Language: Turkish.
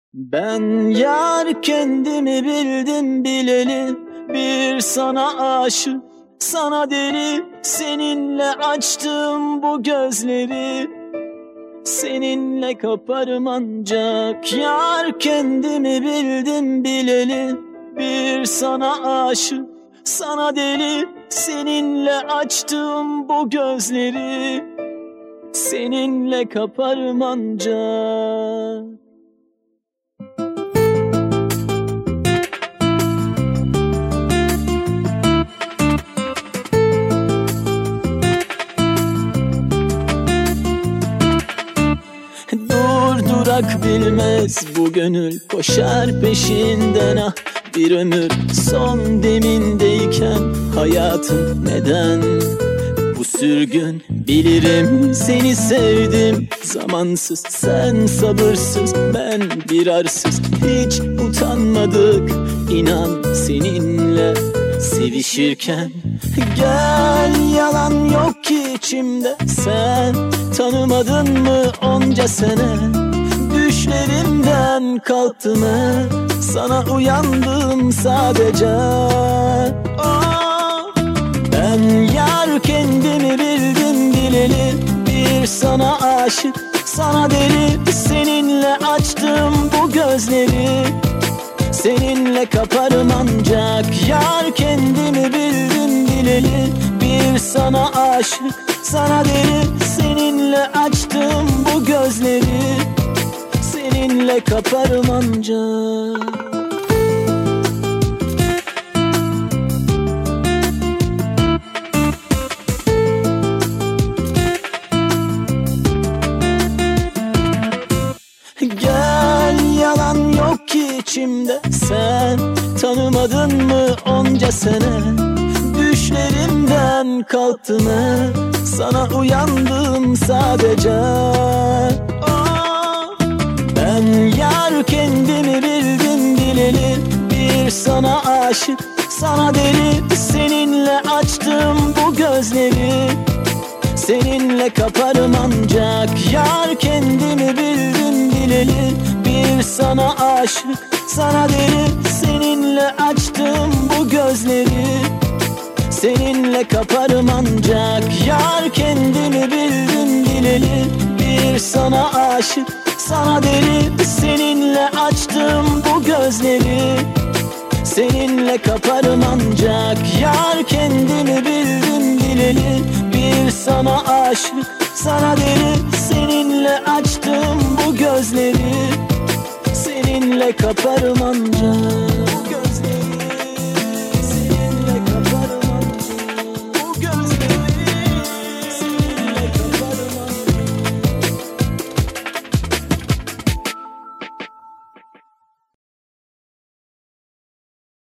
Ben yar kendimi bildim bileli, bir sana aşık, sana deli. Seninle açtım bu gözleri, seninle kaparım ancak. Yar kendimi bildim bileli, bir sana aşık, sana deli. Seninle açtım bu gözleri, seninle kaparım ancak. Durdurak bilmez bu gönül, koşar peşinden ah bir ömür. Son demindeyken hayatım neden bu sürgün? Bilirim seni sevdim zamansız, sen sabırsız, ben bir arsız. Hiç utanmadık inan seninle sevişirken. Gel, yalan yok ki içimde, sen tanımadın mı onca sene? Düşlerimden kalktım sana uyandım sadece. Oh, ben yar kendimi bildim bileli, bir sana aşık, sana deli. Seninle açtım bu gözleri, seninle kaparım ancak. Yar kendimi bildim bileli, bir sana aşık, sana deli. Seninle açtım bu gözleri, seninle kaparım ancak. Gel, yalan yok ki içimde, sen tanımadın mı onca sene? Düşlerimden kalktım sana uyandım sadece. Oh, ben yar kendimi bildim bileli, bir sana aşık, sana deli. Seninle açtım bu gözleri, seninle kaparım ancak. Yar kendimi bildim bileli, bir sana aşık, sana deli. Seninle açtım bu gözleri, seninle kaparım ancak. Yar kendimi bildim bileli, bir sana aşık, sana deli. Seninle açtım bu gözleri, seninle kaparım ancak. Yar kendimi bildim bileli, bir sana aşık, sana deli. Seninle açtım bu gözleri, seninle kaparım ancak.